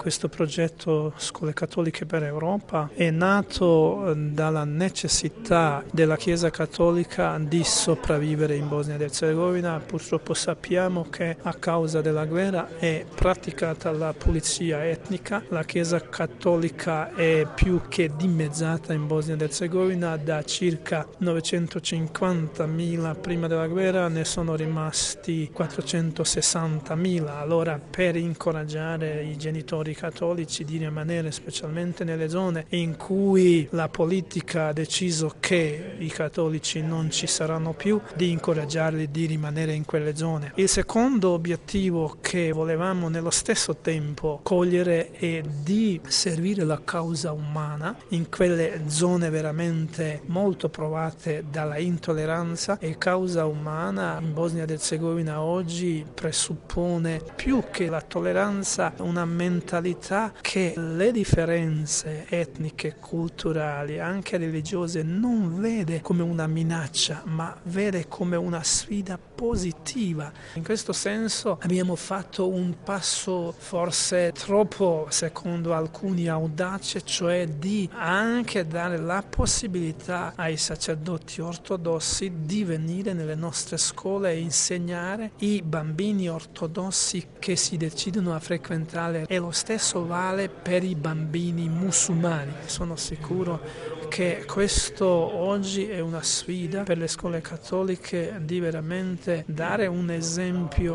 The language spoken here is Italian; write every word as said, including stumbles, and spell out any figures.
Questo progetto Scuole Cattoliche per Europa è nato dalla necessità della Chiesa Cattolica di sopravvivere in Bosnia ed Erzegovina. Purtroppo sappiamo che a causa della guerra è praticata la pulizia etnica. La Chiesa Cattolica è più che dimezzata in Bosnia ed Erzegovina. Da circa novecentocinquantamila prima della guerra ne sono rimasti quattrocentosessantamila. Allora, per incoraggiare i genitori cattolici di rimanere specialmente nelle zone in cui la politica ha deciso che i cattolici non ci saranno più, di incoraggiarli di rimanere in quelle zone. Il secondo obiettivo che volevamo nello stesso tempo cogliere è di servire la causa umana in quelle zone veramente molto provate dalla intolleranza, e causa umana in Bosnia ed Erzegovina oggi presuppone più che la tolleranza una mentalità che le differenze etniche, culturali, anche religiose non vede come una minaccia, ma vede come una sfida positiva. In questo senso abbiamo fatto un passo forse troppo, secondo alcuni, audace, cioè di anche dare la possibilità ai sacerdoti ortodossi di venire nelle nostre scuole e insegnare i bambini ortodossi che si decidono a frequentare, e lo stesso vale per i bambini musulmani. Sono sicuro che questo oggi è una sfida per le scuole cattoliche, di veramente dare un esempio